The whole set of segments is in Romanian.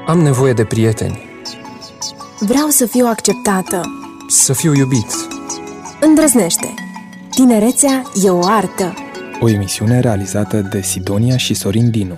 Am nevoie de prieteni. Vreau să fiu acceptată. Să fiu iubit. Îndrăznește. Tinerețea e o artă. O emisiune realizată de Sidonia și Sorin Dinu.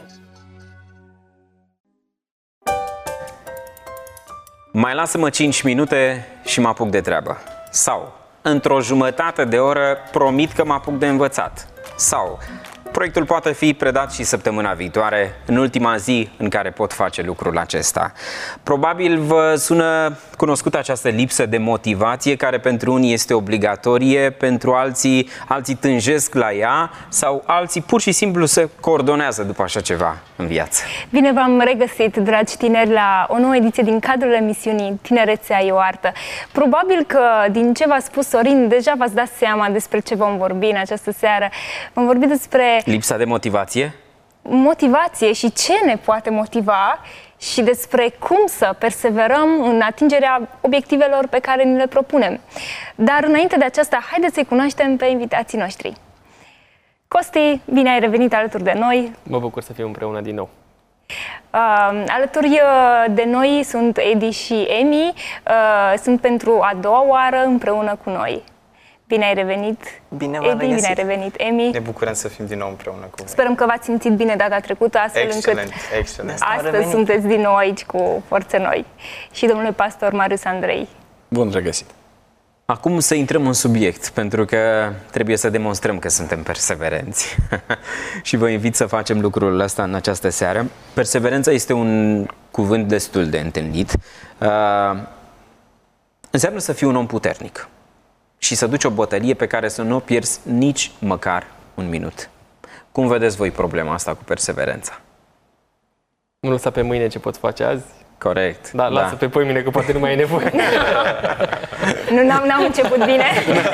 Mai lasă-mă 5 minute și mă apuc de treabă. Sau, într-o jumătate de oră, promit că mă apuc de învățat. Sau, proiectul poate fi predat și săptămâna viitoare, în ultima zi în care pot face lucrul acesta. Probabil vă sună cunoscută această lipsă de motivație, care pentru unii este obligatorie, pentru alții tânjesc la ea sau alții pur și simplu se coordonează după așa ceva în viață. Bine v-am regăsit, dragi tineri, la o nouă ediție din cadrul emisiunii Tinerețea e o artă. Probabil că din ce v-a spus Sorin, deja v-ați dat seama despre ce vom vorbi în această seară. Vom vorbi despre lipsa de motivație? Motivație și ce ne poate motiva și despre cum să perseverăm în atingerea obiectivelor pe care ni le propunem. Dar înainte de aceasta, haideți să-i cunoaștem pe invitații noștri. Costi, bine ai revenit alături de noi. Mă bucur să fiu împreună din nou. Alături de noi sunt Edi și Emi. Sunt pentru a doua oară împreună cu noi. Bine ai revenit, Bine Edi, bine ai revenit, Emi. Ne bucurăm să fim din nou împreună cu voi. Sperăm că v-ați simțit bine data trecută, astfel încât astăzi sunteți din nou aici cu forțe noi. Și domnule pastor Marius Andrei. Bun regăsit! Acum să intrăm în subiect, pentru că trebuie să demonstrăm că suntem perseverenți. Și vă invit să facem lucrul ăsta în această seară. Perseverența este un cuvânt destul de întâlnit. Înseamnă să fii un om puternic și să duci o bătălie pe care să nu o pierzi nici măcar un minut. Cum vedeți voi problema asta cu perseverența? Nu lăsa pe mâine ce poți face azi. Corect. Da, lasă pe poimine că poate nu mai ai nevoie. N-am început bine.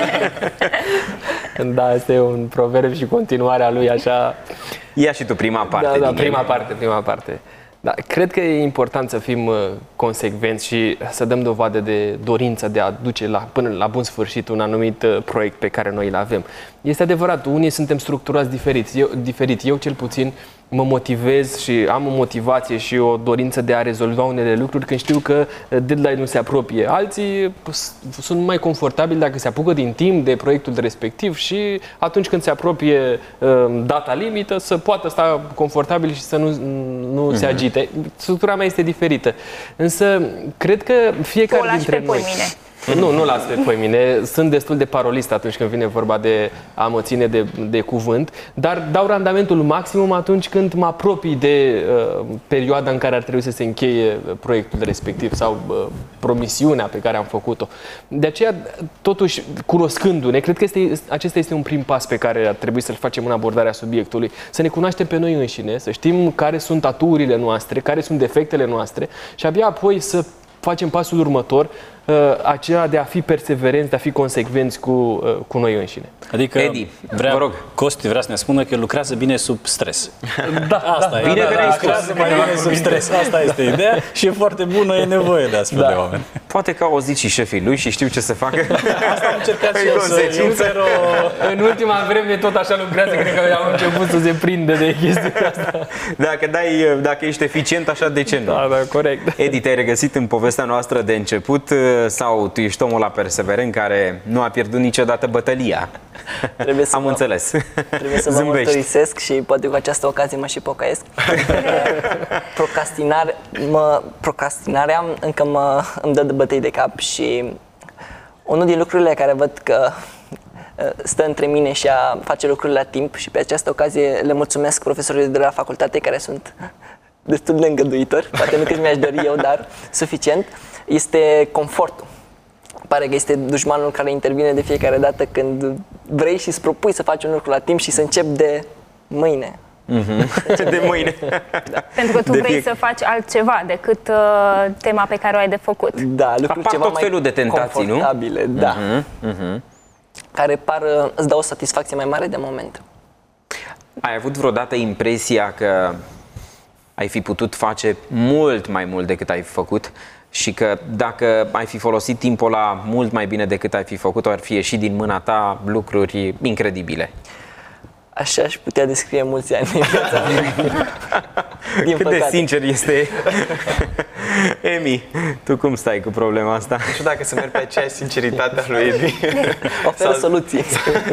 Da, asta e un proverb și continuarea lui așa. Ia și tu prima parte. Da, prima parte. Da, cred că e important să fim consecvenți și să dăm dovadă de dorința de a duce până la bun sfârșit un anumit proiect pe care noi îl avem. Este adevărat, unii suntem structurați diferit. Eu cel puțin mă motivez și am o motivație și o dorință de a rezolva unele lucruri când știu că deadline-ul se apropie. Alții sunt mai confortabili dacă se apucă din timp de proiectul respectiv și atunci când se apropie data limită să poată sta confortabil și să nu se agite. Structura mea este diferită. Însă cred că fiecare dintre noi... Nu las pe poimine. Sunt destul de parolist atunci când vine vorba de a mă ține de cuvânt, dar dau randamentul maximum atunci când mă apropii de perioada în care ar trebui să se încheie proiectul respectiv sau promisiunea pe care am făcut-o. De aceea, totuși, cunoscându-ne, cred că acesta este un prim pas pe care ar trebui să-l facem în abordarea subiectului. Să ne cunoaștem pe noi înșine, să știm care sunt aturile noastre, care sunt defectele noastre și abia apoi să facem pasul următor, aceea de a fi perseverenți, de a fi consecvenți cu noi înșine. Adică, Edi, vă rog. Costi vrea să ne spună că lucrează bine sub stres. Asta e. Lucrează mai bine sub stres. Asta este ideea și e foarte bună, e nevoie de astfel de oameni. Poate că au auzit și șefii lui și știu ce să facă. Asta am încercat și eu să... În ultima vreme tot așa lucrează, cred că au început să se prindă de chestia asta. Dacă ești eficient, așa de ce nu? Da, corect. Edi, te-ai regăsit în povestea noastră de început sau tu ești omul ăla perseverent care nu a pierdut niciodată bătălia? Am înțeles. Trebuie să vă mărturisesc și poate cu această ocazie mă și pocăiesc. Procrastinarea încă îmi dă de bătăi de cap și unul din lucrurile care văd că stă între mine și a face lucrurile la timp și pe această ocazie le mulțumesc profesorilor de la facultate care sunt destul de îngăduitori, poate nu cât mi-aș dori eu, dar suficient, este confortul. Pare că este dușmanul care intervine de fiecare dată când vrei și îți propui să faci un lucru la timp și să începi de mâine. De mâine. Da. Pentru că tu vrei să faci altceva decât tema pe care o ai de făcut. Da, lucruri ceva tot felul mai de tentații, confortabile, nu? Da. Care îți dau o satisfacție mai mare de moment. Ai avut vreodată impresia că ai fi putut face mult mai mult decât ai făcut și că dacă ai fi folosit timpul ăla mult mai bine decât ai fi făcut, ar fi ieșit din mâna ta lucruri incredibile? Așa aș putea descrie mulți ani în viața mea. Din Cât de păcate. sincer este Emi, tu cum stai cu problema asta? Nu știu dacă să merg pe aceeași sinceritate a lui Edi. Oferă soluții.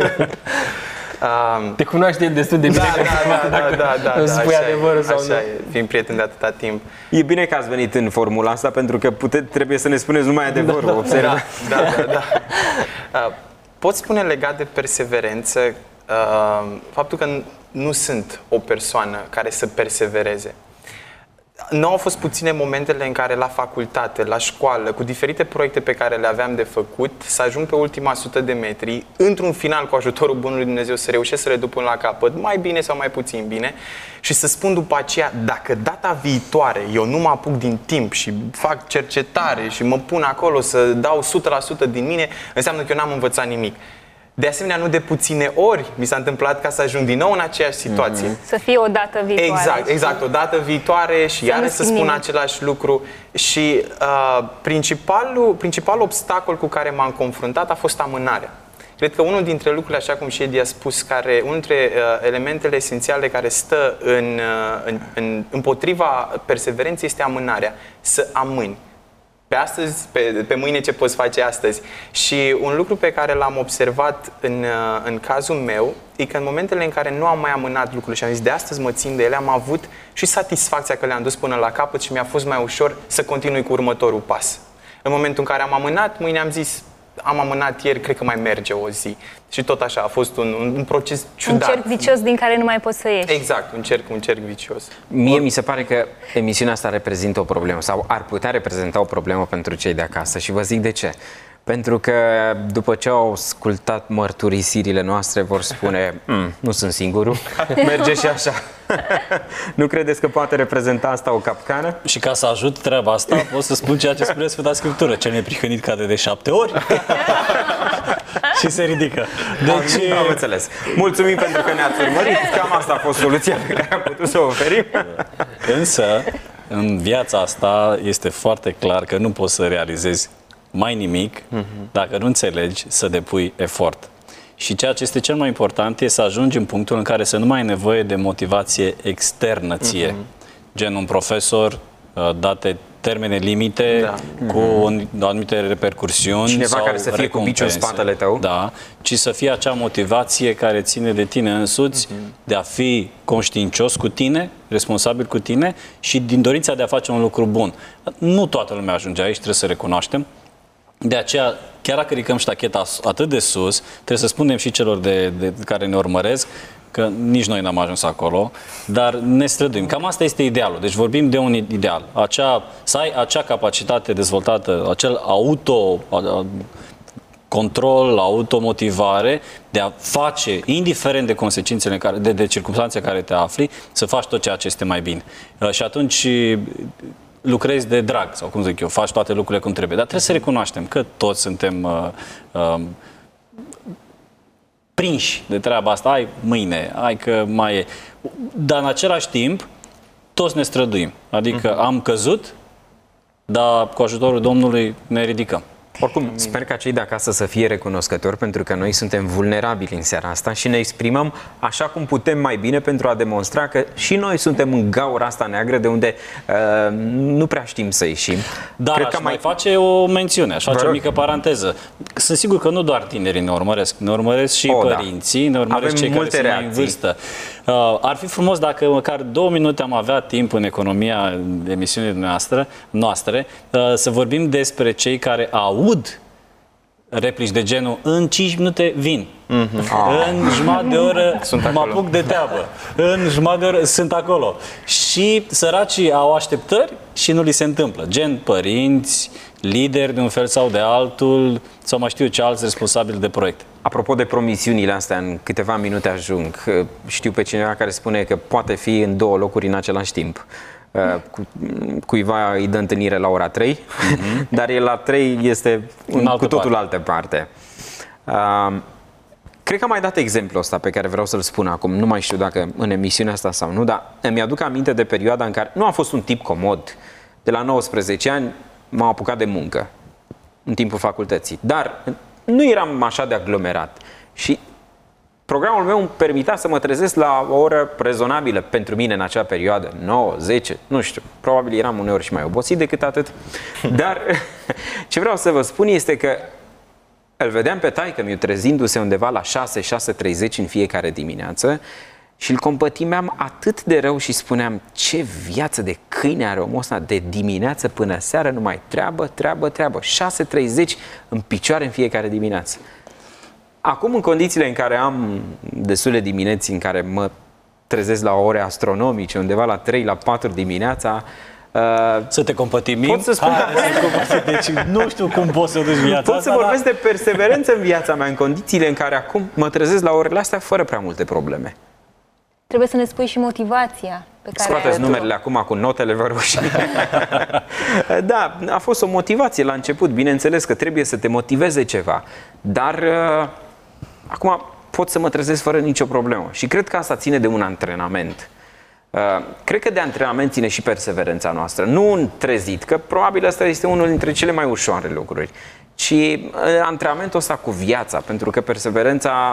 Te cunoaște el destul de bine. Da. îmi spui adevărul sau așa nu. e, fiind prieten de atâta timp. E bine că ați venit în formula asta, pentru că trebuie să ne spuneți numai adevărul, observă. Da. Pot spune legat de perseverență faptul că nu sunt o persoană care să persevereze. Nu au fost puține momentele în care la facultate, la școală, cu diferite proiecte pe care le aveam de făcut, să ajung pe ultima 100 de metri, într-un final, cu ajutorul Bunului Dumnezeu, să reușesc să le duc până la capăt, mai bine sau mai puțin bine, și să spun după aceea, dacă data viitoare eu nu mă apuc din timp și fac cercetare și mă pun acolo să dau 100% din mine, înseamnă că eu n-am învățat nimic. De asemenea, nu de puține ori mi s-a întâmplat ca să ajung din nou în aceeași situație. Să fie o dată viitoare. Exact, o dată viitoare și iarăși să spun același lucru. Și principalul obstacol cu care m-am confruntat a fost amânarea. Cred că unul dintre lucrurile, așa cum și Edi a spus, unul dintre elementele esențiale care stă împotriva perseverenței este amânarea. Să amâni. Pe astăzi, pe mâine ce poți face astăzi. Și un lucru pe care l-am observat în cazul meu e că în momentele în care nu am mai amânat lucrurile și am zis de astăzi mă țin de ele, am avut și satisfacția că le-am dus până la capăt și mi-a fost mai ușor să continui cu următorul pas. În momentul în care am amânat, mâine am zis am amânat ieri, cred că mai merge o zi. Și tot așa, a fost un proces ciudat. Un cerc vicios din care nu mai poți să ieși. Exact, un cerc vicios. Mie mi se pare că emisiunea asta reprezintă o problemă sau ar putea reprezenta o problemă pentru cei de acasă și vă zic de ce. Pentru că după ce au ascultat mărturisirile noastre vor spune nu sunt singurul, merge și așa. Nu credeți că poate reprezenta asta o capcană? Și ca să ajut treaba asta, pot să spun ceea ce spune Sfânta Scriptură. Cel neprihănit cade de 7 ori și se ridică. Deci... Am înțeles. Mulțumim pentru că ne-ați urmărit. Cam asta a fost soluția pe care am putut să o oferim. Însă, în viața asta este foarte clar că nu poți să realizezi mai nimic dacă nu înțelegi să depui efort. Și ceea ce este cel mai important este să ajungi în punctul în care să nu mai ai nevoie de motivație externă ție. Gen un profesor, date termene limite, cu anumite repercursiuni. Cineva sau care să fie cu biciul în spatele tău. Da, ci să fie acea motivație care ține de tine însuți, de a fi conștiincios cu tine, responsabil cu tine și din dorința de a face un lucru bun. Nu toată lumea ajunge aici, trebuie să recunoaștem. De aceea, chiar dacă ridicăm ștacheta atât de sus, trebuie să spunem și celor de care ne urmăresc că nici noi n-am ajuns acolo, dar ne străduim. Cam asta este idealul. Deci vorbim de un ideal. Să ai acea capacitate dezvoltată, acel autocontrol, automotivare de a face, indiferent de consecințele, de circumstanțele care te afli, să faci tot ceea ce este mai bine. Și atunci lucrezi de drag, sau cum zic eu, faci toate lucrurile cum trebuie. Dar trebuie să recunoaștem că toți suntem prinși de treaba asta. Hai mâine, hai că mai e. Dar în același timp, toți ne străduim. Adică am căzut, dar cu ajutorul Domnului ne ridicăm. Oricum, sper ca cei de acasă să fie recunoscători, pentru că noi suntem vulnerabili în seara asta și ne exprimăm așa cum putem mai bine pentru a demonstra că și noi suntem în gaura asta neagră de unde nu prea știm să ieșim. Dar cred că mai face o mențiune, aș face o mică paranteză. Sunt sigur că nu doar tinerii ne urmăresc și părinții, ne urmăresc cei care sunt mai în vârstă. Ar fi frumos dacă măcar 2 minute am avea timp în economia emisiunii noastre să vorbim despre cei care aud replici de genul în 5 minute vin, în jumătate de oră mă apuc de treabă, în jumătate de oră sunt acolo. Și săracii au așteptări și nu li se întâmplă. Gen părinți, lideri de un fel sau de altul, sau mai știu ce alți responsabili de proiect. Apropo de promisiunile astea, în câteva minute ajung. Știu pe cineva care spune că poate fi în 2 locuri în același timp. Cuiva îi dă întâlnire la ora 3, dar el la 3 este cu totul altă parte. Cred că am mai dat exemplul ăsta pe care vreau să-l spun acum. Nu mai știu dacă în emisiunea asta sau nu, dar îmi aduc aminte de perioada în care nu am fost un tip comod. De la 19 ani m-am apucat de muncă în timpul facultății, dar nu eram așa de aglomerat. Și Programul meu îmi permitea să mă trezesc la o oră rezonabilă pentru mine în acea perioadă, 9, 10, nu știu, probabil eram uneori și mai obosit decât atât, dar ce vreau să vă spun este că îl vedeam pe taică-miu trezindu-se undeva la 6-6:30 în fiecare dimineață și îl compătimeam atât de rău și spuneam, ce viață de câine are omul ăsta, de dimineață până seară, numai treabă, 6:30 în picioare în fiecare dimineață. Acum, în condițiile în care am destule dimineți în care mă trezesc la ore astronomice, undeva la 3, la 4 dimineața, să te compătimim? Pot să spun deci nu știu cum poți să duci viața. Pot să vorbesc de perseverență în viața mea, în condițiile în care acum mă trezesc la orele astea fără prea multe probleme. Trebuie să ne spui și motivația pe care scoateți numerele acum cu notele, vă ruși. Da, a fost o motivație la început. Bineînțeles că trebuie să te motiveze ceva. Dar acum pot să mă trezesc fără nicio problemă. Și cred că asta ține de un antrenament. Cred că de antrenament ține și perseverența noastră. Nu un trezit, că probabil asta este unul dintre cele mai ușoare lucruri, ci antrenamentul ăsta cu viața, pentru că perseverența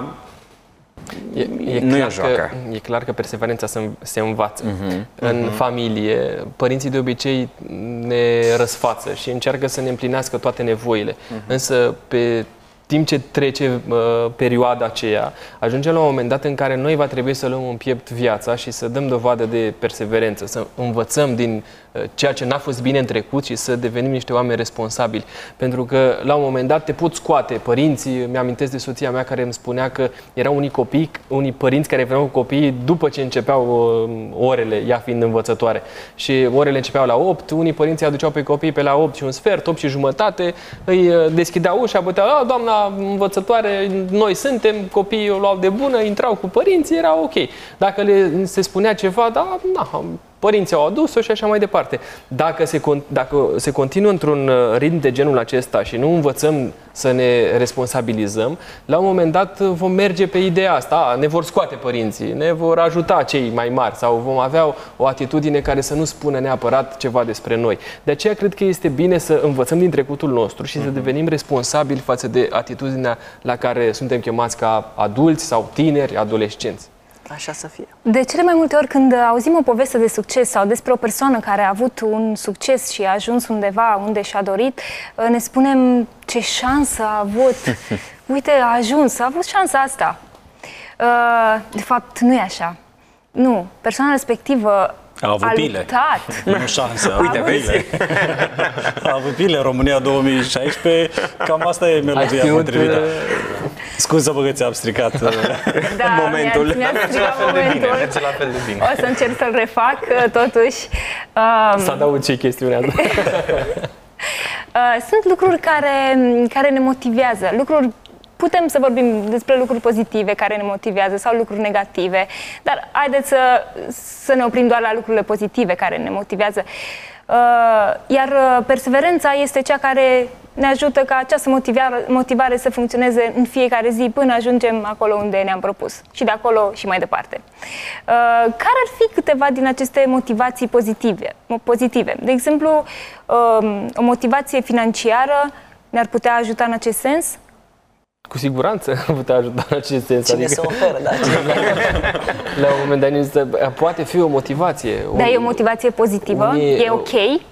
nu e o joacă. E clar că perseverența se învață. În familie, părinții de obicei ne răsfață și încearcă să ne împlinească toate nevoile. Însă, pe timp ce trece perioada aceea, ajungem la un moment dat în care noi va trebui să luăm în piept viața și să dăm dovadă de perseverență, să învățăm din ceea ce n-a fost bine în trecut și să devenim niște oameni responsabili. Pentru că la un moment dat te pot scoate. Părinții, mi-amintesc de soția mea care îmi spunea că erau unii părinți care veneau cu copiii după ce începeau orele, ea fiind învățătoare. Și orele începeau la 8, unii părinți îi aduceau pe copii pe la 8 și un sfert, 8 și jumătate, îi deschideau ușa, băteau, doamna învățătoare, noi suntem, copiii o luau de bună, intrau cu părinții, era ok. Dacă se spunea ceva, da, părinții au adus-o și așa mai departe. Dacă se continuă într-un ritm de genul acesta și nu învățăm să ne responsabilizăm, la un moment dat vom merge pe ideea asta, ne vor scoate părinții, ne vor ajuta cei mai mari sau vom avea o atitudine care să nu spună neapărat ceva despre noi. De aceea cred că este bine să învățăm din trecutul nostru și să devenim responsabili față de atitudinea la care suntem chemați ca adulți sau tineri, adolescenți. Așa să fie. De cele mai multe ori când auzim o poveste de succes sau despre o persoană care a avut un succes și a ajuns undeva unde și-a dorit, ne spunem ce șansă a avut. Uite, a ajuns, a avut șansa asta. De fapt, nu e așa. Nu, persoana respectivă a avut pile. Luptat. Nu șansă. Uite, vezi? A avut pile. România 2016, cam asta e melodia potrivită. Scuză-mă că ți-am stricat momentul. Mi-a stricat momentul. Merge la fel de bine. O să încerc să-l refac, totuși. Să adaug și chestiunea asta. Sunt lucruri care ne motivează, putem să vorbim despre lucruri pozitive care ne motivează sau lucruri negative, dar haideți să ne oprim doar la lucrurile pozitive care ne motivează. Iar perseverența este cea care ne ajută ca această motivare să funcționeze în fiecare zi până ajungem acolo unde ne-am propus și de acolo și mai departe. Care ar fi câteva din aceste motivații pozitive? De exemplu, o motivație financiară ne-ar putea ajuta în acest sens? Cu siguranță putea ajuta în acest sens. Cine se oferă, da? La un moment dat poate fi o motivație. Dar e o motivație pozitivă? E ok?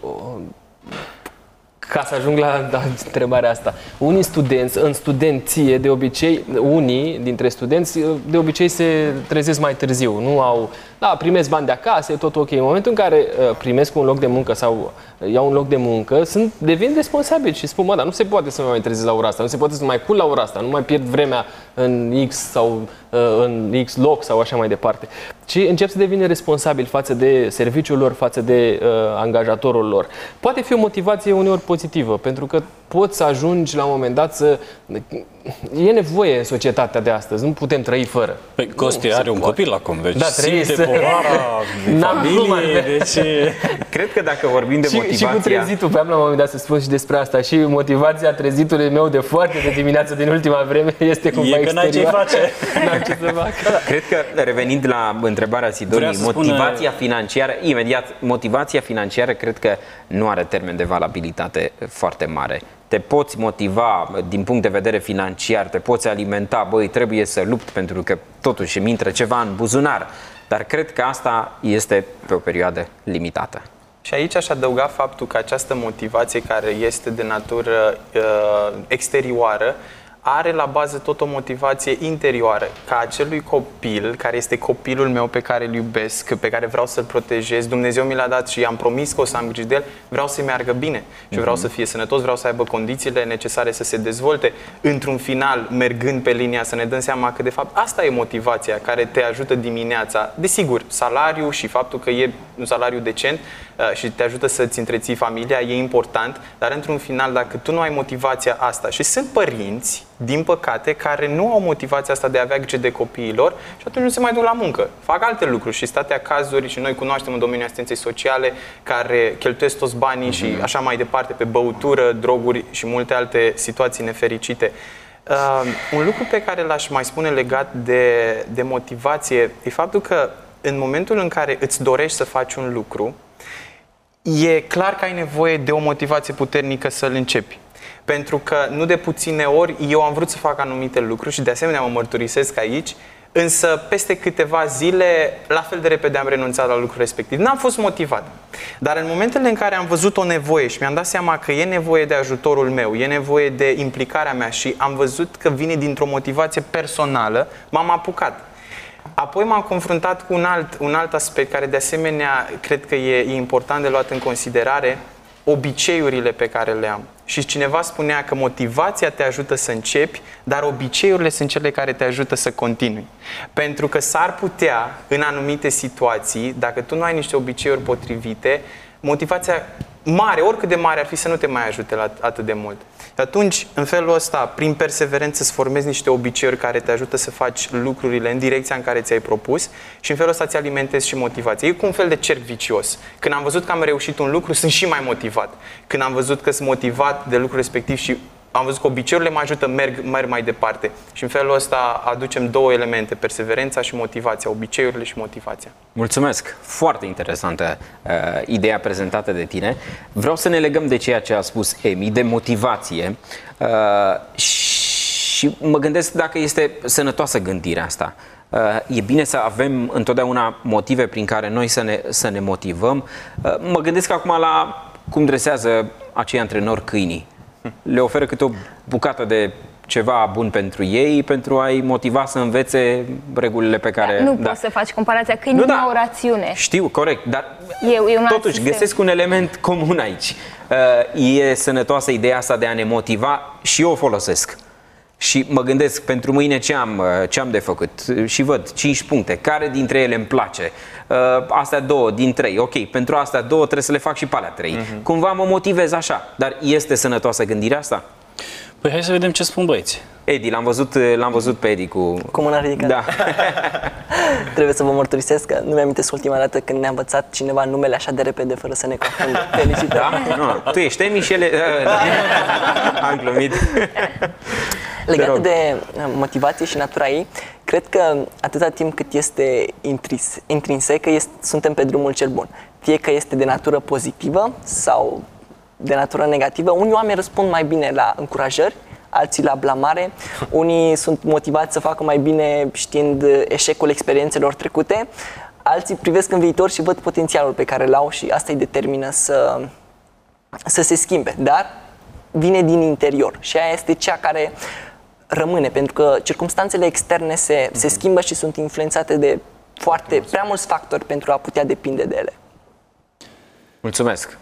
Ca să ajung la întrebarea asta. Unii studenți, în studenție, de obicei, unii dintre studenți, de obicei se trezesc mai târziu. Nu au, primesc bani de acasă, e tot ok. În momentul în care primesc un loc de muncă sau iau un loc de muncă, devin responsabili și spun, dar nu se poate să mă mai trezesc la ora asta, nu se poate să mă mai culc la ora asta, nu mai pierd vremea în X sau în X loc sau așa mai departe. Și încep să devină responsabil față de serviciul lor, față de angajatorul lor. Poate fi o motivație uneori pozitivă, pentru că poți să ajungi la un moment dat să... E nevoie în societatea de astăzi, nu putem trăi fără. Păi Costi are un copil acum, deci simte să... povara familie, deci... Cred că dacă vorbim de motivația... Și cu trezitul, vreau la un moment dat să spun și despre asta, și motivația trezitului meu de foarte de dimineață din ultima vreme este cumva exterior. E că n-ai ce face. N-ai ce să fac. Cred că, revenind la întrebarea Sidoniei, motivația financiară, imediat, motivația financiară cred că nu are termen de valabilitate foarte mare. te poți motiva din punct de vedere financiar, te poți alimenta, băi, trebuie să lupt pentru că totuși îmi intră ceva în buzunar, dar cred că asta este pe o perioadă limitată. Și aici aș adăuga faptul că această motivație care este de natură exterioară are la bază tot o motivație interioară, ca acelui copil, care este copilul meu pe care îl iubesc, pe care vreau să-l protejez, Dumnezeu mi l-a dat și i-am promis că o să am grijă de el, vreau să-i meargă bine și vreau să fie sănătos, vreau să aibă condițiile necesare să se dezvolte. Într-un final, mergând pe linia, să ne dăm seama că de fapt asta e motivația care te ajută dimineața. Desigur, salariul și faptul că e un salariu decent și te ajută să-ți întreții familia e important, dar într-un final, dacă tu nu ai motivația asta, și sunt părinți, din păcate, care nu au motivația asta de a avea grijă de copiilor și atunci nu se mai duc la muncă. Fac alte lucruri și statea cazuri și noi cunoaștem în domeniul asistenței sociale care cheltuiesc toți banii și așa mai departe pe băutură, droguri și multe alte situații nefericite. Un lucru pe care l-aș mai spune legat de motivație e faptul că în momentul în care îți dorești să faci un lucru, e clar că ai nevoie de o motivație puternică să-l începi. Pentru că nu de puține ori eu am vrut să fac anumite lucruri și de asemenea mă mărturisesc aici, însă peste câteva zile la fel de repede am renunțat la lucrul respectiv. N-am fost motivat. Dar în momentele în care am văzut o nevoie și mi-am dat seama că e nevoie de ajutorul meu, e nevoie de implicarea mea și am văzut că vine dintr-o motivație personală, m-am apucat. Apoi m-am confruntat cu un alt aspect care de asemenea cred că e important de luat în considerare, obiceiurile pe care le am. Și cineva spunea că motivația te ajută să începi, dar obiceiurile sunt cele care te ajută să continui. Pentru că s-ar putea, în anumite situații, dacă tu nu ai niște obiceiuri potrivite, motivația mare, oricât de mare ar fi, să nu te mai ajute la atât de mult. Și atunci, în felul ăsta, prin perseverență, îți formezi niște obiceiuri care te ajută să faci lucrurile în direcția în care ți-ai propus și în felul ăsta îți alimentezi și motivația. E cu un fel de cerc vicios. Când am văzut că am reușit un lucru, sunt și mai motivat. Când am văzut că sunt motivat de lucrul respectiv și am văzut că obiceiurile mă ajută, merg mai departe. Și în felul ăsta aducem două elemente, perseverența și motivația, obiceiurile și motivația. Mulțumesc! Foarte interesantă ideea prezentată de tine. Vreau să ne legăm de ceea ce a spus Emi, de motivație. Și mă gândesc dacă este sănătoasă gândirea asta. E bine să avem întotdeauna motive prin care noi să ne motivăm. Mă gândesc acum la cum dresează acei antrenori câinii. Le oferă câte o bucată de ceva bun pentru ei, pentru a-i motiva să învețe regulile pe care... Nu poți să faci comparația, câinii nu au o rațiune. Știu, corect, dar totuși sistem. Găsesc un element comun aici. E sănătoasă ideea asta de a ne motiva și eu o folosesc. Și mă gândesc, pentru mâine ce am de făcut? Și văd 5 puncte. Care dintre ele îmi place? Astea 2 din 3. Ok, pentru astea 2 trebuie să le fac și pe alea 3. Cumva mă motivez așa. Dar este sănătoasă gândirea asta? Păi hai să vedem ce spun băieți. Edi, l-am văzut pe Edi cu mâna ridicată. Da. Trebuie să vă mărturisesc că nu mi-am amintesc ultima dată când ne-a învățat cineva numele așa de repede fără să ne confundă. Felicitări. Da? Nu, tu ești Emi și ele... Am glumit. Legat de motivație și natura ei, cred că atâta timp cât este intrinsecă, suntem pe drumul cel bun. Fie că este de natură pozitivă sau de natură negativă. Unii oameni răspund mai bine la încurajări, alții la blamare. Unii sunt motivați să facă mai bine știind eșecul experiențelor trecute. Alții privesc în viitor și văd potențialul pe care îl au și asta îi determină să se schimbe. Dar vine din interior și aia este cea care rămâne, pentru că circumstanțele externe se schimbă și sunt influențate de prea mulți factori pentru a putea depinde de ele. Mulțumesc!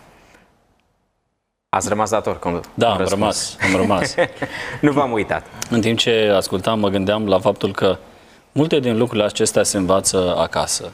Ați rămas dator? Da, am rămas. Nu v-am uitat. În timp ce ascultam, mă gândeam la faptul că multe din lucrurile acestea se învață acasă.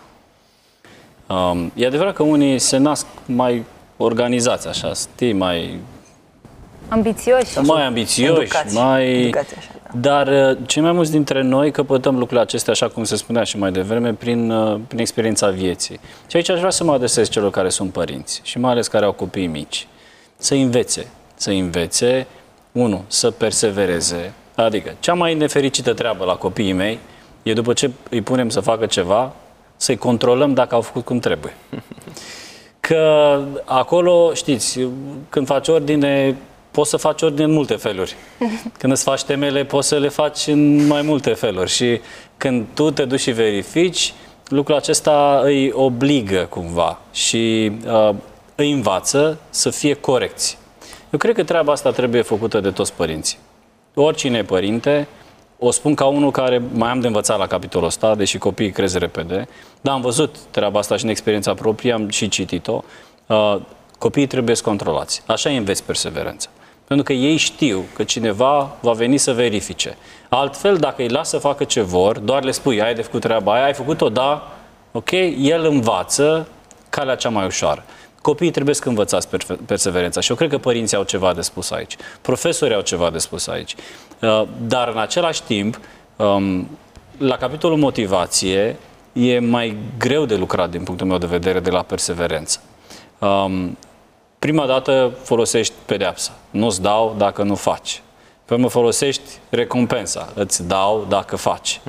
E adevărat că unii se nasc mai organizați, așa, știi, mai ambițioși. Mai ambițioși, educați așa, da. Dar cei mai mulți dintre noi căpătăm lucrurile acestea, așa cum se spunea și mai devreme, prin experiența vieții. Și aici aș vrea să mă adresez celor care sunt părinți și mai ales care au copii mici. Să învețe, unu, să persevereze. Adică, cea mai nefericită treabă la copiii mei e după ce îi punem să facă ceva, să-i controlăm dacă au făcut cum trebuie. Că acolo, știți, când faci ordine, poți să faci ordine în multe feluri. Când îți faci temele, poți să le faci în mai multe feluri. Și când tu te duci și verifici, lucrul acesta îi obligă cumva și îi învață să fie corecți. Eu cred că treaba asta trebuie făcută de toți părinții. Oricine e părinte, o spun ca unul care mai am de învățat la capitolul ăsta, deși copiii cresc repede, dar am văzut treaba asta și în experiența proprie, am și citit-o. Copiii trebuie controlați. Așa îi înveți perseverența. Pentru că ei știu că cineva va veni să verifice. Altfel, dacă îi lasă să facă ce vor, doar le spui, ai de făcut treaba aia, ai făcut-o, da, ok, el învață calea cea mai ușoară. Copiii trebuie să învățați perseverența și eu cred că părinții au ceva de spus aici, profesorii au ceva de spus aici, dar în același timp, la capitolul motivație, e mai greu de lucrat din punctul meu de vedere de la perseverență. Prima dată folosești pedeapsa, nu-ți dau dacă nu faci. Pe urmă folosești recompensa, îți dau dacă faci.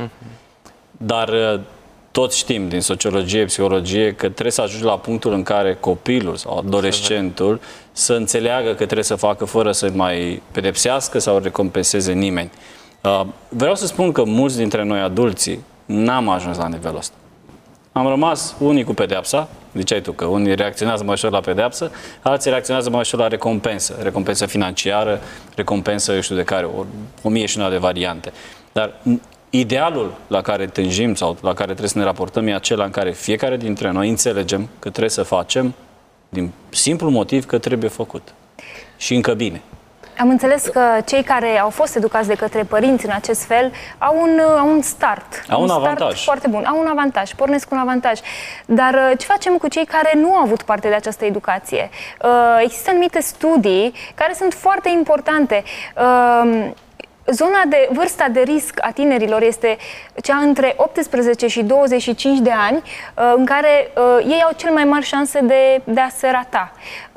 Dar toți știm din sociologie, psihologie că trebuie să ajungi la punctul în care copilul sau adolescentul să înțeleagă că trebuie să facă fără să mai pedepsească sau recompenseze nimeni. Vreau să spun că mulți dintre noi adulții n-am ajuns la nivelul ăsta. Am rămas unii cu pedeapsa, ziceai tu că unii reacționează mai ușor la pedeapsă, alții reacționează mai ușor la recompensă, recompensă financiară, recompensă, eu știu de care, 1001 de variante. Dar idealul la care tânjim sau la care trebuie să ne raportăm e acela în care fiecare dintre noi înțelegem că trebuie să facem din simplu motiv că trebuie făcut. Și încă bine. Am înțeles că cei care au fost educați de către părinți în acest fel au un start. Au un avantaj. Start foarte bun. Au un avantaj, pornesc cu un avantaj. Dar ce facem cu cei care nu au avut parte de această educație? Există anumite studii care sunt foarte importante. Vârsta de risc a tinerilor este cea între 18 și 25 de ani, în care ei au cel mai mari șanse de a se rata.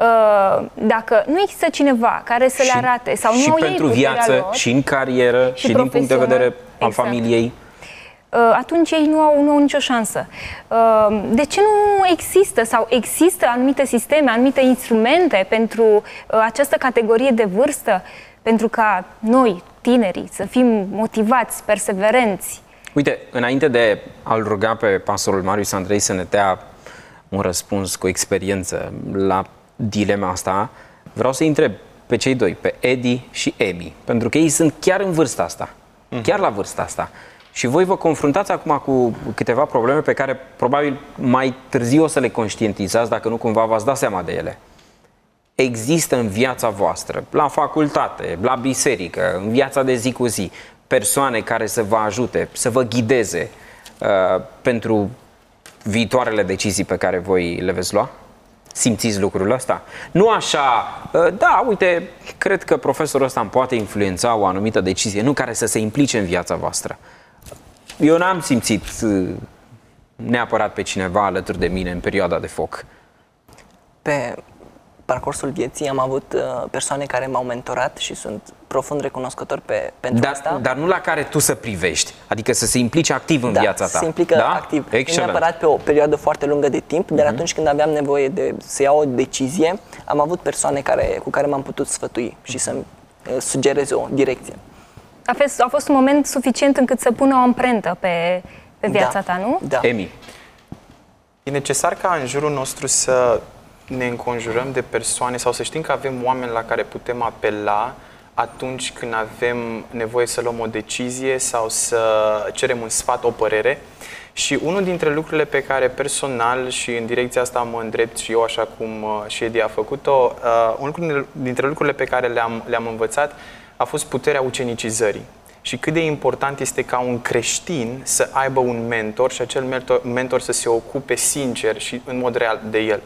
Dacă nu există cineva care să le arate sau nu au ei pentru viață, lor, și în carieră, și din punct de vedere al familiei, atunci ei nu au nicio șansă. De ce nu există sau există anumite sisteme, anumite instrumente pentru această categorie de vârstă, pentru ca noi, tinerii, să fim motivați, perseverenți? Uite, înainte de a-l ruga pe pastorul Marius Andrei să ne dea un răspuns cu experiență la dilema asta, vreau să-i întreb pe cei doi, pe Edi și Emi, pentru că ei sunt chiar în vârsta asta, chiar la vârsta asta. Și voi vă confruntați acum cu câteva probleme pe care probabil mai târziu o să le conștientizați, dacă nu cumva v-ați dat seama de ele. Există în viața voastră, la facultate, la biserică, în viața de zi cu zi, persoane care să vă ajute, să vă ghideze pentru viitoarele decizii pe care voi le veți lua? Simțiți lucrul ăsta? Nu așa, da, uite, cred că profesorul ăsta îmi poate influența o anumită decizie, nu care să se implice în viața voastră. Eu n-am simțit neapărat pe cineva alături de mine în perioada de foc. Pe parcursul vieții am avut persoane care m-au mentorat și sunt profund recunoscător pentru asta. Dar nu la care tu să privești, adică să se implice activ în viața ta. Da, se implică activ. Nu neapărat pe o perioadă foarte lungă de timp, dar atunci când aveam nevoie să iau o decizie, am avut persoane cu care m-am putut sfătui și să-mi sugereze o direcție. A fost un moment suficient încât să pună o amprentă pe viața ta, nu? Da. Emi. E necesar ca în jurul nostru să ne înconjurăm de persoane sau să știm că avem oameni la care putem apela atunci când avem nevoie să luăm o decizie sau să cerem un sfat, o părere. Și unul dintre lucrurile pe care personal și în direcția asta mă îndrept și eu, așa cum și Edi a făcut-o, unul dintre lucrurile pe care le-am învățat a fost puterea ucenicizării. Și cât de important este ca un creștin să aibă un mentor și acel mentor să se ocupe sincer și în mod real de el.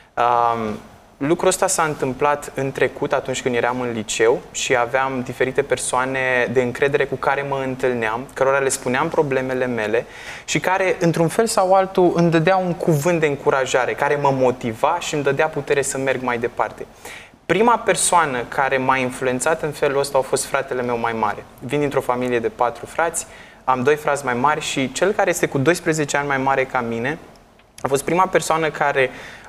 Lucrul ăsta s-a întâmplat în trecut, atunci când eram în liceu și aveam diferite persoane de încredere cu care mă întâlneam, cărora le spuneam problemele mele și care, într-un fel sau altul, îmi dădea un cuvânt de încurajare, care mă motiva și îmi dădea putere să merg mai departe. Prima persoană care m-a influențat în felul ăsta a fost fratele meu mai mare. Vin dintr-o familie de 4 frați, am 2 frați mai mari și cel care este cu 12 ani mai mare ca mine a fost prima persoană care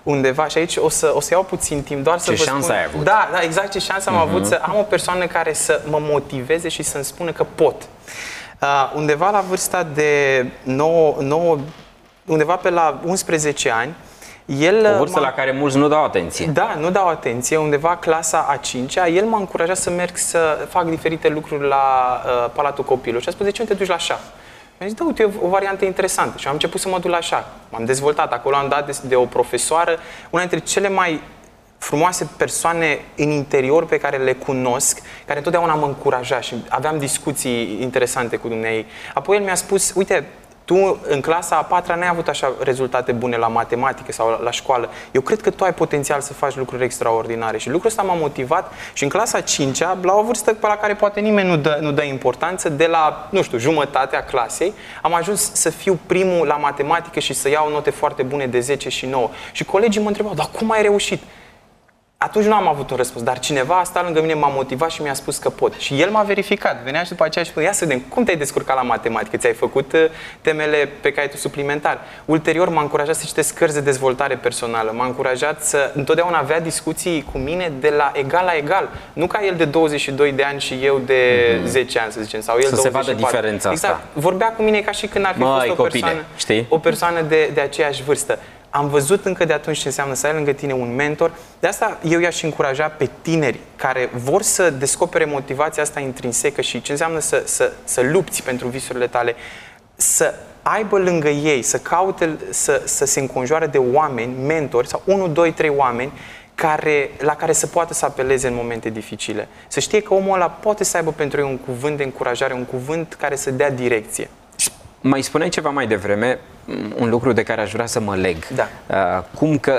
undeva, și aici o să iau puțin timp doar să vă spun... Ce șansă ai avut. Da, exact ce șansă am avut să am o persoană care să mă motiveze și să-mi spună că pot. Undeva la vârsta de 9, undeva pe la 11 ani, o vârstă la care mulți nu dau atenție. Da, nu dau atenție. Undeva clasa a 5-a, el m-a încurajat să merg să fac diferite lucruri la Palatul Copilului. Și a spus, de ce nu te duci la șah? Mi-a zis, da, uite, e o variantă interesantă. Și am început să mă duc la șah. M-am dezvoltat. Acolo am dat de o profesoară, una dintre cele mai frumoase persoane în interior pe care le cunosc, care întotdeauna mă încuraja și aveam discuții interesante cu dumneai. Apoi el mi-a spus, uite, tu în clasa a 4-a n-ai avut așa rezultate bune la matematică sau la școală. Eu cred că tu ai potențial să faci lucruri extraordinare. Și lucrul ăsta m-a motivat și în clasa 5-a, la o vârstă pe la care poate nimeni nu dă importanță, de la, nu știu, jumătatea clasei, am ajuns să fiu primul la matematică și să iau note foarte bune de 10 și 9. Și colegii mă întrebau, dar cum ai reușit? Atunci nu am avut un răspuns, dar cineva a stat lângă mine, m-a motivat și mi-a spus că pot. Și el m-a verificat. Venea și după aceea și spunea, ia să vedem, cum te-ai descurcat la matematică? Ți-ai făcut temele pe care tu suplimentar? Ulterior m-a încurajat să citesc cărți de dezvoltare personală. M-a încurajat să întotdeauna avea discuții cu mine de la egal la egal. Nu ca el de 22 de ani și eu de 10 ani, să zicem. Sau el să 24. se vadă diferența asta. Exact. Vorbea cu mine ca și când ar fi fost o persoană de aceeași vârstă. Am văzut încă de atunci ce înseamnă să ai lângă tine un mentor. De asta eu i-aș încuraja pe tineri care vor să descopere motivația asta intrinsecă și ce înseamnă să lupți pentru visurile tale, să aibă lângă ei, să caute, să se înconjoare de oameni, mentori, sau 1, 2, 3 oameni la care să poată să apeleze în momente dificile. Să știe că omul ăla poate să aibă pentru ei un cuvânt de încurajare, un cuvânt care să dea direcție. Mai spuneai ceva mai devreme, un lucru de care aș vrea să mă leg. Da. Cum că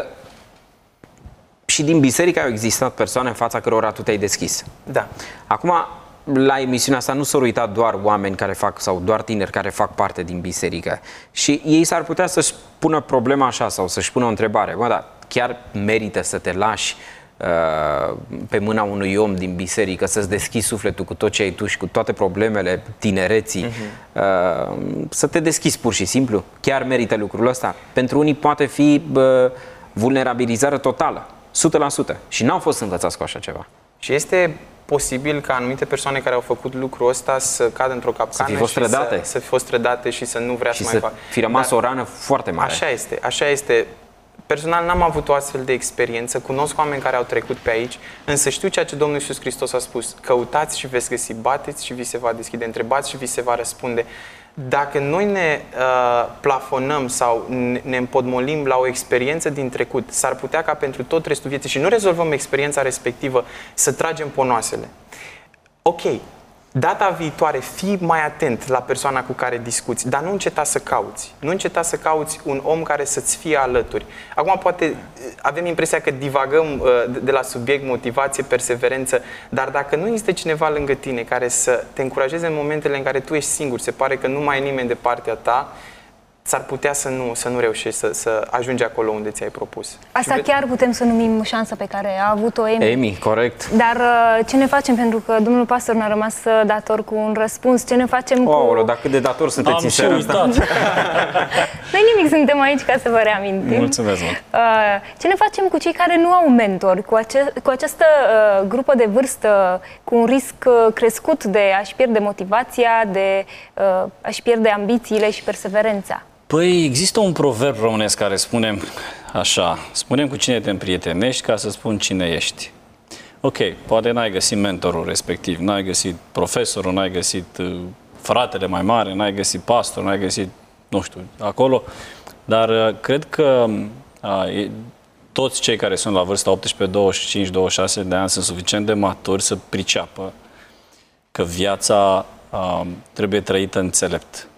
și din biserică au existat persoane în fața cărora tu te-ai deschis. Da. Acum, la emisiunea asta nu s-au uitat doar oameni care fac, sau doar tineri care fac parte din biserică. Și ei s-ar putea să-și pună problema așa sau să-și pună o întrebare. Bă, dar chiar merită să te lași pe mâna unui om din biserică, să-ți deschizi sufletul cu tot ce ai tu și cu toate problemele tinereții, să te deschizi pur și simplu? Chiar merită lucrul ăsta? Pentru unii poate fi vulnerabilizare totală, 100%. Și n-au fost învățați cu așa ceva. Și este posibil ca anumite persoane care au făcut lucrul ăsta să cadă într-o capcană, să fi fost trădate și să nu vrea să mai facă. Fi rămas o rană foarte mare. Așa este. Personal n-am avut o astfel de experiență, cunosc oameni care au trecut pe aici, însă știu ceea ce Domnul Iisus Hristos a spus: căutați și veți găsi, bateți și vi se va deschide, întrebați și vi se va răspunde. Dacă noi ne plafonăm sau ne împotmolim la o experiență din trecut, s-ar putea ca pentru tot restul vieții și nu rezolvăm experiența respectivă, să tragem ponoasele. Ok, data viitoare fii mai atent la persoana cu care discuți, dar nu înceta să cauți. Nu înceta să cauți un om care să-ți fie alături. Acum poate avem impresia că divagăm de la subiect, motivație, perseverență, dar dacă nu există cineva lângă tine care să te încurajeze în momentele în care tu ești singur, se pare că nu mai e nimeni de partea ta, s-ar putea să nu reușești să ajungi acolo unde ți-ai propus. Asta chiar putem să numim șansa pe care a avut-o Emi. Emi, corect. Dar ce ne facem, pentru că domnul pastor ne-a rămas dator cu un răspuns, ce ne facem cu... Oulă, dar cât de dator sunteți în seara asta? Noi nimic, suntem aici ca să vă reamintim. Mulțumesc, mă. Ce ne facem cu cei care nu au mentori, cu această grupă de vârstă, cu un risc crescut de a-și pierde motivația, de a-și pierde ambițiile și perseverența? Păi există un proverb românesc care spune așa: spunem cu cine te împrietenești ca să spun cine ești. Ok, poate n-ai găsit mentorul respectiv, n-ai găsit profesorul, n-ai găsit fratele mai mare, n-ai găsit pastorul, n-ai găsit, nu știu, acolo, dar cred că toți cei care sunt la vârsta 18, 25, 26 de ani sunt suficient de maturi să priceapă că viața trebuie trăită înțelept.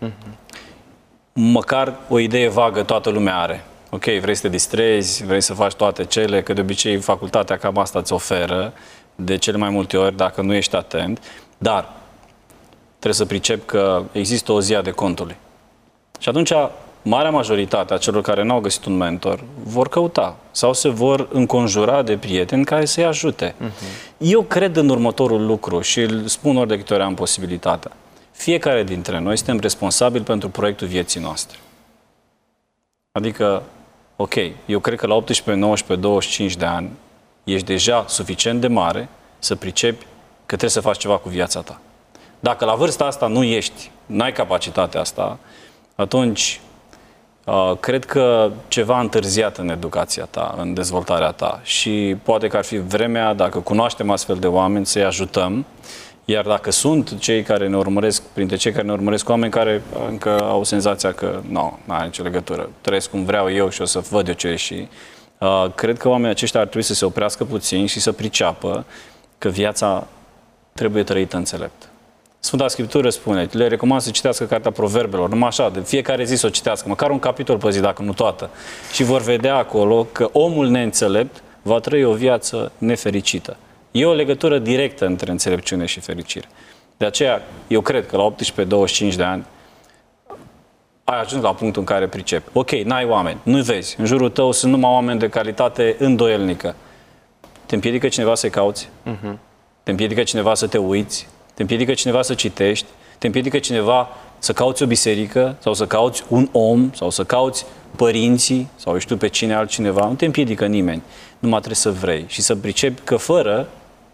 Măcar o idee vagă toată lumea are. Ok, vrei să te distrezi, vrei să faci toate cele, că de obicei facultatea cam asta îți oferă, de cele mai multe ori, dacă nu ești atent, dar trebuie să pricep că există o zi de contului. Și atunci, marea majoritate a celor care n-au găsit un mentor vor căuta sau se vor înconjura de prieteni care să-i ajute. Eu cred în următorul lucru și îl spun ori de câte ori am posibilitatea. Fiecare dintre noi suntem responsabili pentru proiectul vieții noastre. Adică ok, eu cred că la 18, 19, 25 de ani ești deja suficient de mare să pricepi că trebuie să faci ceva cu viața ta. Dacă la vârsta asta nu ești, n-ai capacitatea asta, atunci cred că ceva a întârziat în educația ta, în dezvoltarea ta și poate că ar fi vremea, dacă cunoaștem astfel de oameni, să-i ajutăm, iar dacă sunt cei care ne urmăresc, printre cei care ne urmăresc oameni care încă au senzația că nu are nicio legătură, trăiesc cum vreau eu și o să văd eu ce și cred că oamenii aceștia ar trebui să se oprească puțin și să priceapă că viața trebuie trăită înțelept. Sfânta Scriptură spune, le recomand să citească Cartea Proverbelor, numai așa, de fiecare zi să o citească, măcar un capitol pe zi, dacă nu toată. Și vor vedea acolo că omul neînțelept va trăi o viață nefericită. E o legătură directă între înțelepciune și fericire. De aceea, eu cred că la 18-25 de ani ai ajuns la punctul în care pricepi. Ok, n-ai oameni, nu-i vezi. În jurul tău sunt numai oameni de calitate îndoielnică. Te împiedică cineva să-i cauți? Te împiedică cineva să te uiți? Te împiedică cineva să citești? Te împiedică cineva să cauți o biserică? Sau să cauți un om? Sau să cauți părinții? Sau eu știu pe cine altcineva? Nu te împiedică nimeni. Numai trebuie să vrei și să pricepi că fără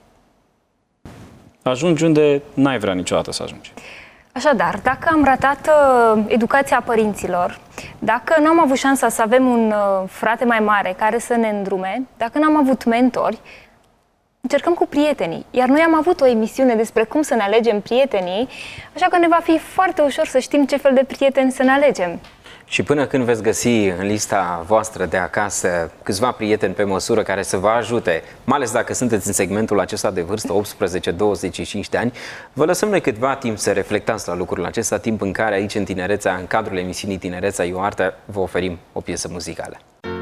ajungi unde n-ai vrea niciodată să ajungi. Așadar, dacă am ratat educația părinților, dacă nu am avut șansa să avem un frate mai mare care să ne îndrume, dacă n-am avut mentori, încercăm cu prietenii. Iar noi am avut o emisiune despre cum să ne alegem prietenii, așa că ne va fi foarte ușor să știm ce fel de prieteni să ne alegem. Și până când veți găsi în lista voastră de acasă câțiva prieteni pe măsură care să vă ajute, mai ales dacă sunteți în segmentul acesta de vârstă, 18-25 de ani, vă lăsăm noi câtva timp să reflectați la lucrurile acesta, timp în care aici în Tinerețea, în cadrul emisiunii Tinerețea e o artă, vă oferim o piesă muzicală.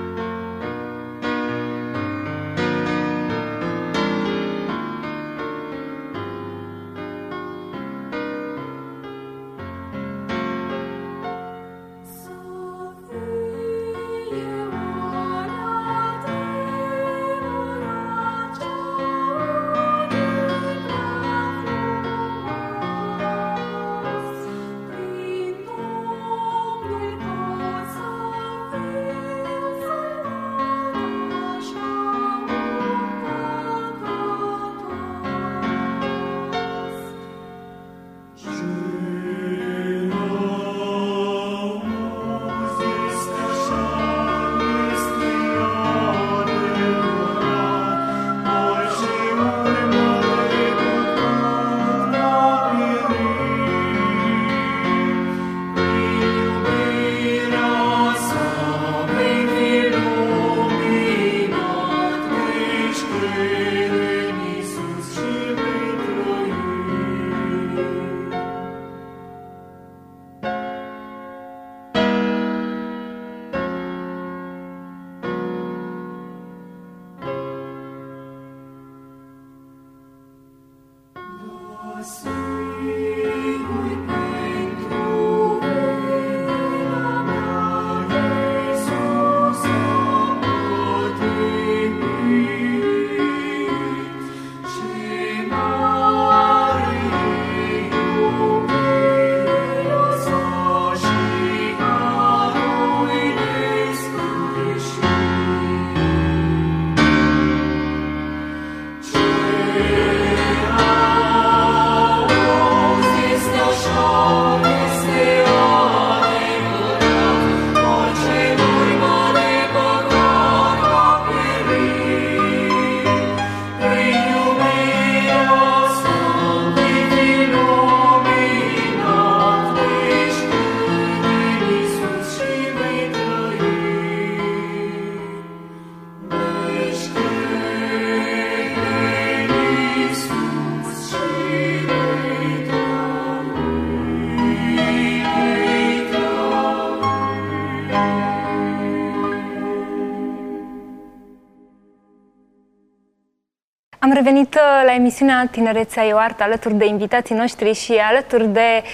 Am revenit la emisiunea Tinerețea e o artă alături de invitații noștri și alături de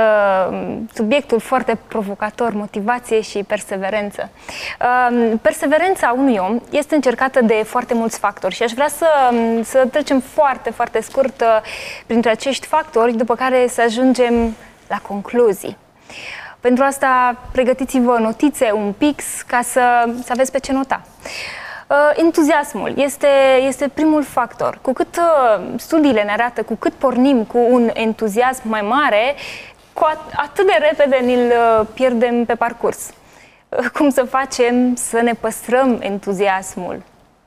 subiectul foarte provocator, motivație și perseverență. Perseverența unui om este încercată de foarte mulți factori și aș vrea să trecem foarte, foarte scurt printre acești factori, după care să ajungem la concluzii. Pentru asta pregătiți-vă notițe, un pix, ca să aveți pe ce nota. Entuziasmul este primul factor. Cu cât studiile ne arată, cu cât pornim cu un entuziasm mai mare, cu atât de repede ni-l pierdem pe parcurs. Cum să facem să ne păstrăm entuziasmul?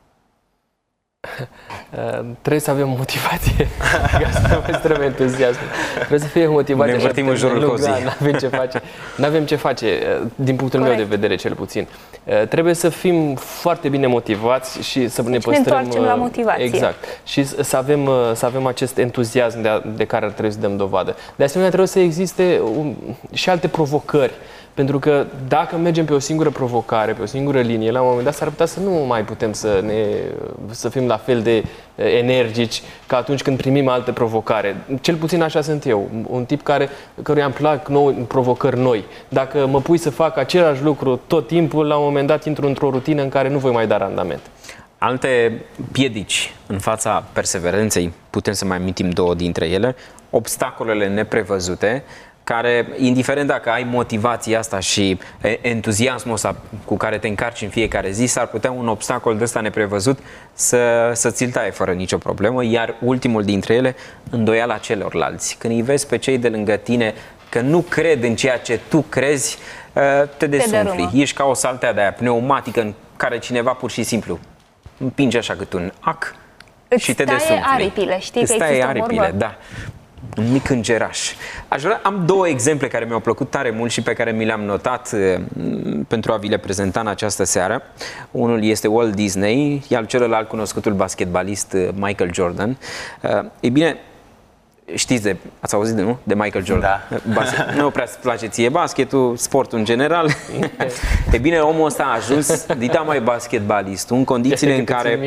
Trebuie să avem motivație ca să ne păstrăm entuziasmul. Trebuie să fie motivație. Ne învârtim în jurul cozii. N-avem ce face, din punctul meu de vedere cel puțin. Trebuie să fim foarte bine motivați și să ne păstrăm... Ne întoarcem la motivație. Exact. Și să avem acest entuziasm de care trebuie să dăm dovadă. De asemenea, trebuie să existe și alte provocări. Pentru că dacă mergem pe o singură provocare, pe o singură linie, la un moment dat s-ar putea să nu mai putem să fim la fel de energici ca atunci când primim alte provocare. Cel puțin așa sunt eu, un tip căruia îmi plac provocări noi. Dacă mă pui să fac același lucru tot timpul, la un moment dat intru într-o rutină în care nu voi mai da randament. Alte piedici în fața perseverenței, putem să mai amintim două dintre ele, obstacolele neprevăzute, care, indiferent dacă ai motivația asta și entuziasmul ăsta cu care te încarci în fiecare zi, s-ar putea un obstacol de ăsta neprevăzut să ți-l taie fără nicio problemă, iar ultimul dintre ele, îndoiala celorlalți. Când îi vezi pe cei de lângă tine că nu cred în ceea ce tu crezi, te desumfli. Ești ca o saltea de aia pneumatică în care cineva pur și simplu împinge așa cât un ac și te desumfli. Îți taie aripile, știi că există o vorbă? Da. Un mic îngeraș. Am două exemple care mi-au plăcut tare mult și pe care mi le-am notat pentru a vi le prezenta în această seară. Unul este Walt Disney, iar celălalt cunoscutul basketbalist Michael Jordan. Ei bine, știți ați auzit de Michael Jordan? Da. Nu prea îți place ție basketul, sportul în general. E bine, omul ăsta a ajuns dita mai basketbalistul în condițiile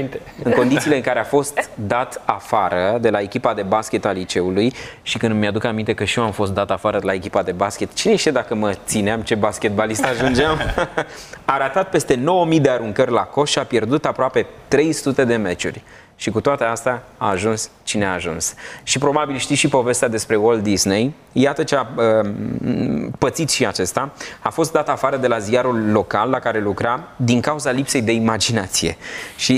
în care a fost dat afară de la echipa de basket a liceului. Și când îmi aduc aminte că și eu am fost dat afară de la echipa de basket, cine știe dacă mă țineam, ce basketbalist ajungeam? A ratat peste 9000 de aruncări la coș și a pierdut aproape 300 de meciuri. Și cu toate astea a ajuns cine a ajuns. Și probabil știți și povestea despre Walt Disney. Iată ce a pățit și acesta. A fost dat afară de la ziarul local la care lucra din cauza lipsei de imaginație. Și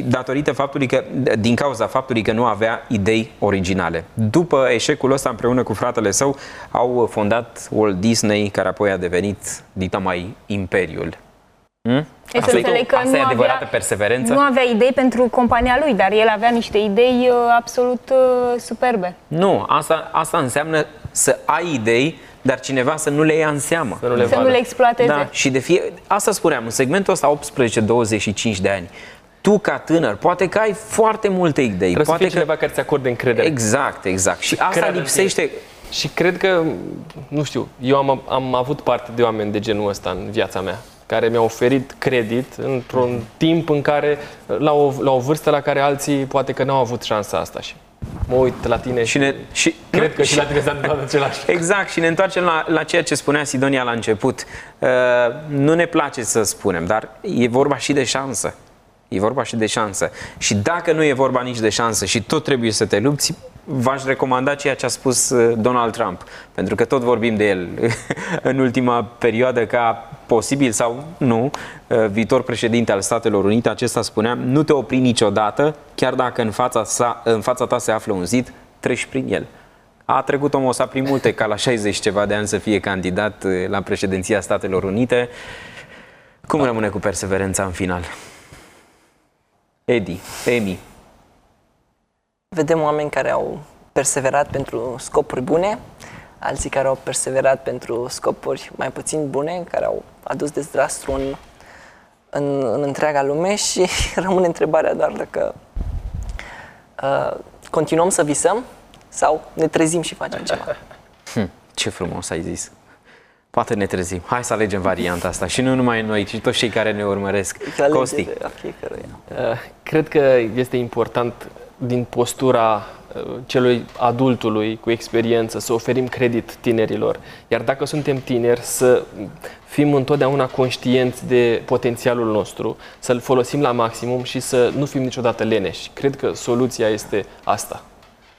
din cauza faptului că nu avea idei originale. După eșecul ăsta, împreună cu fratele său, au fondat Walt Disney, care apoi a devenit dita mai Imperiul. Asta e adevărată perseverență? Nu avea idei pentru compania lui, dar el avea niște idei absolut superbe. Nu, asta înseamnă să ai idei, dar cineva să nu le ia în seamă. Să nu le exploateze. Da, și asta spuneam, în segmentul ăsta 18-25 de ani, tu ca tânăr, poate că ai foarte multe idei. Trebuie să fie cineva care ți acorde încredere. Exact. Și asta lipsește. Și cred că, nu știu, eu am avut parte de oameni de genul ăsta în viața mea, care mi-au oferit credit într-un timp în care, la o vârstă la care alții poate că n-au avut șansa asta. Și mă uit la tine și cred că și la tine s-a întâmplat același. Exact, și ne întoarcem la ceea ce spunea Sidonia la început. Nu ne place să spunem, dar e vorba și de șansă. E vorba și de șansă. Și dacă nu e vorba nici de șansă și tot trebuie să te lupți, v-aș recomanda ceea ce a spus Donald Trump, pentru că tot vorbim de el în ultima perioadă ca posibil sau nu viitor președinte al Statelor Unite. Acesta spunea: nu te opri niciodată, chiar dacă în fața ta se află un zid, treci prin el. A trecut omul ăsta prin multe, ca la 60 ceva de ani să fie candidat la președinția Statelor Unite. Cum rămâne cu perseverența în final? Emi. Vedem oameni care au perseverat pentru scopuri bune, alții care au perseverat pentru scopuri mai puțin bune, care au adus dezastru în întreaga lume și rămâne întrebarea doar dacă continuăm să visăm sau ne trezim și facem ceva. Ce frumos ai zis! Poate ne trezim. Hai să alegem varianta asta. Și nu numai noi, ci toți cei care ne urmăresc. Costi. Cred că este important din postura celui adultului cu experiență să oferim credit tinerilor. Iar dacă suntem tineri, să fim întotdeauna conștienți de potențialul nostru, să-l folosim la maximum și să nu fim niciodată leneși. Cred că soluția este asta.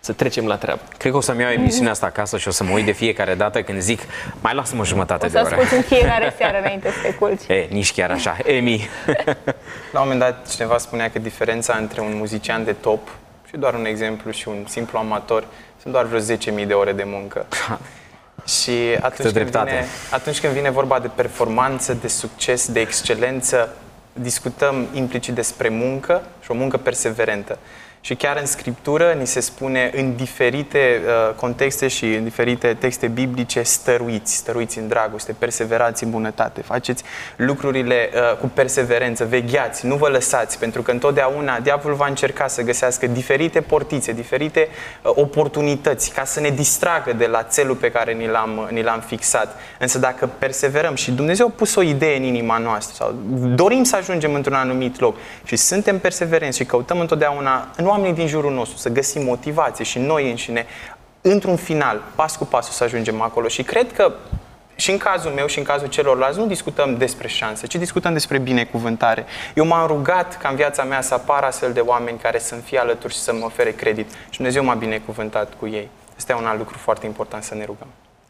să trecem la treabă. Cred că o să-mi iau emisiunea asta acasă și o să mă uit de fiecare dată când zic mai lasă-mă jumătate de oră. O să asculti în fiecare seară înainte să te culci. Nici chiar așa. Emi. La un moment dat cineva spunea că diferența între un muzician de top și doar un exemplu și un simplu amator sunt doar vreo 10.000 de ore de muncă. Și atunci când vine vorba de performanță, de succes, de excelență, discutăm implicit despre muncă și o muncă perseverentă. Și chiar în Scriptură ni se spune în diferite contexte și în diferite texte biblice stăruiți în dragoste, perseverați în bunătate, faceți lucrurile cu perseverență, vegheați, nu vă lăsați, pentru că întotdeauna diavolul va încerca să găsească diferite portițe, diferite oportunități ca să ne distragă de la țelul pe care ni l-am fixat. Însă dacă perseverăm și Dumnezeu a pus o idee în inima noastră sau dorim să ajungem într-un anumit loc și suntem perseverenți și căutăm întotdeauna în oamenii din jurul nostru să găsim motivație și noi înșine, într-un final, pas cu pas să ajungem acolo. Și cred că și în cazul meu și în cazul celorlalți nu discutăm despre șanse, ci discutăm despre binecuvântare. Eu m-am rugat ca în viața mea să apară astfel de oameni care să-mi fie alături și să mă ofere credit. Și Dumnezeu m-a binecuvântat cu ei. Este un alt lucru foarte important să ne rugăm.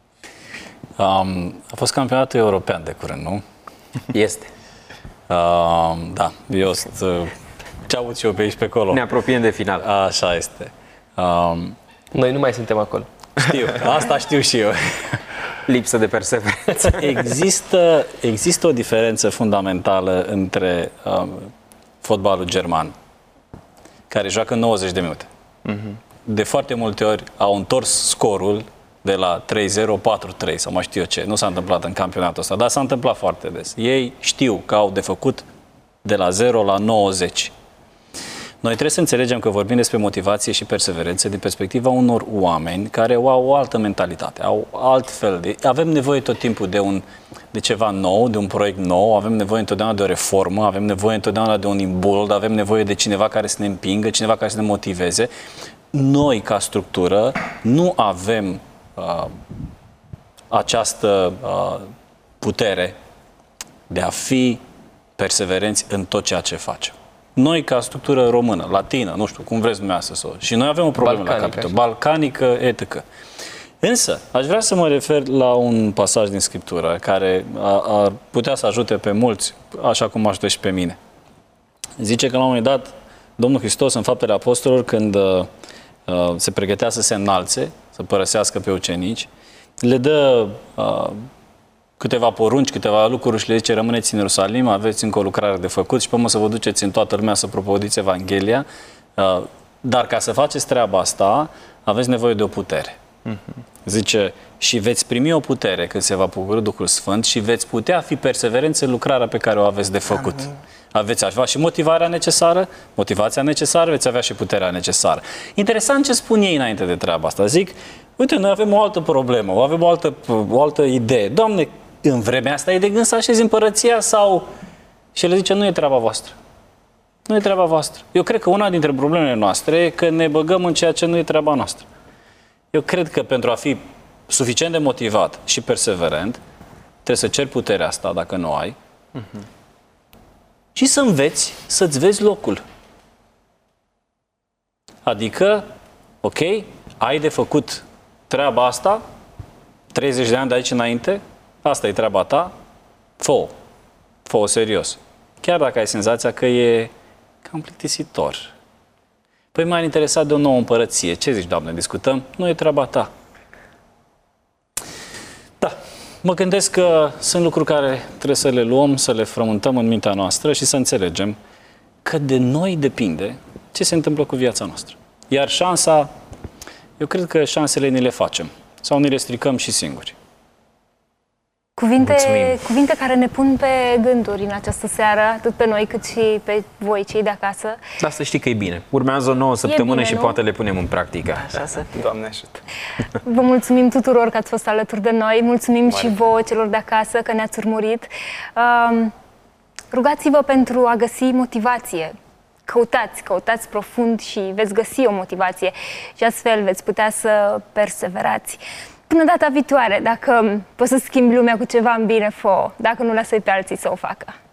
A fost campionatul european de curând, nu? Este. Da, eu sunt... Ce aud și eu pe aici pe acolo. Ne apropiem de final. Așa este. Noi nu mai suntem acolo. Știu, asta știu și eu. Lipsă de perseverență. Există o diferență fundamentală între fotbalul german, care joacă 90 de minute. De foarte multe ori au întors scorul de la 3-0, 4-3 sau mai știu eu ce. Nu s-a întâmplat în campionatul ăsta, dar s-a întâmplat foarte des. Ei știu că au de făcut de la 0 la 90. Noi trebuie să înțelegem că vorbim despre motivație și perseverență din perspectiva unor oameni care au o altă mentalitate, au alt fel de... Avem nevoie tot timpul de ceva nou, de un proiect nou, avem nevoie întotdeauna de o reformă, avem nevoie întotdeauna de un imbold, avem nevoie de cineva care să ne împingă, cineva care să ne motiveze. Noi, ca structură, nu avem această putere de a fi perseverenți în tot ceea ce facem. Noi, ca structură română, latină, nu știu, cum vreți dumneavoastră să o... Și noi avem o problemă la capitol. Balcanică, etică. Însă, aș vrea să mă refer la un pasaj din Scriptură care ar putea să ajute pe mulți, așa cum ajută și pe mine. Zice că la un moment dat, Domnul Hristos, în Faptele Apostolilor, când se pregătea să se înalțe, să părăsească pe ucenici, le dă câteva porunci, câteva lucruri și le zice: rămâneți în Ierusalim, aveți încă o lucrare de făcut și pe urmă să vă duceți în toată lumea să propovăduiți Evanghelia, dar ca să faceți treaba asta, aveți nevoie de o putere. Zice, și veți primi o putere când se va pogorî Duhul Sfânt și veți putea fi perseverenți în lucrarea pe care o aveți de făcut. Veți avea și motivarea necesară, motivația necesară, veți avea și puterea necesară. Interesant ce spun ei înainte de treaba asta. Zic, uite, noi avem o altă problemă, avem o altă idee. Doamne, în vremea asta e de gând să așezi împărăția sau... Și el zice, nu e treaba voastră. Nu e treaba voastră. Eu cred că una dintre problemele noastre e că ne băgăm în ceea ce nu e treaba noastră. Eu cred că pentru a fi suficient de motivat și perseverent, trebuie să ceri puterea asta, dacă nu ai, și să înveți să-ți vezi locul. Adică, ok, ai de făcut treaba asta, 30 de ani de aici înainte, asta e treaba ta, fă-o serios. Chiar dacă ai senzația că e cam plictisitor. Păi m-ar interesa de o nouă împărăție. Ce zici, Doamne, discutăm? Nu e treaba ta. Da, mă gândesc că sunt lucruri care trebuie să le luăm, să le frământăm în mintea noastră și să înțelegem că de noi depinde ce se întâmplă cu viața noastră. Iar șansa, eu cred că șansele ni le facem sau ni le stricăm și singuri. Cuvinte care ne pun pe gânduri în această seară, atât pe noi cât și pe voi, cei de acasă. Dar să știi că e bine. Urmează o nouă săptămână bine, și poate le punem în practică. Așa să fie. Doamne ajută! Vă mulțumim tuturor că ați fost alături de noi. Mulțumim și vouă, celor de acasă, că ne-ați urmărit. Rugați-vă pentru a găsi motivație. Căutați profund și veți găsi o motivație și astfel veți putea să perseverați. Până data viitoare, dacă poți să schimbi lumea cu ceva în bine, fă-o. Dacă nu, lasă-i pe alții să o facă.